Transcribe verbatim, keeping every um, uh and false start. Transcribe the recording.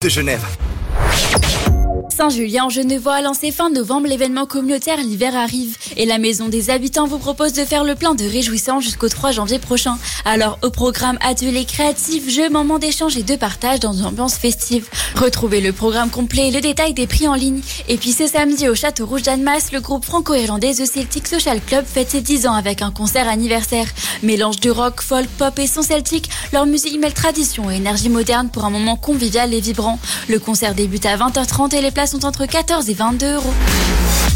de Genève. Saint-Julien-en-Genevois a lancé fin novembre l'événement communautaire L'hiver arrive et la Maison des Habitants vous propose de faire le plein de réjouissance jusqu'au trois janvier prochain. Alors au programme ateliers créatifs, jeux, moments d'échange et de partage dans une ambiance festive. Retrouvez le programme complet et le détail des prix en ligne. Et puis ce samedi au Château Rouge d'Annemasse, le groupe franco-irlandais The Celtic Social Club fête ses dix ans avec un concert anniversaire. Mélange de rock, folk, pop et son celtique, leur musique mêle tradition et énergie moderne pour un moment convivial et vibrant. Le concert débute à vingt heures trente et les places sont entre quatorze et vingt-deux euros.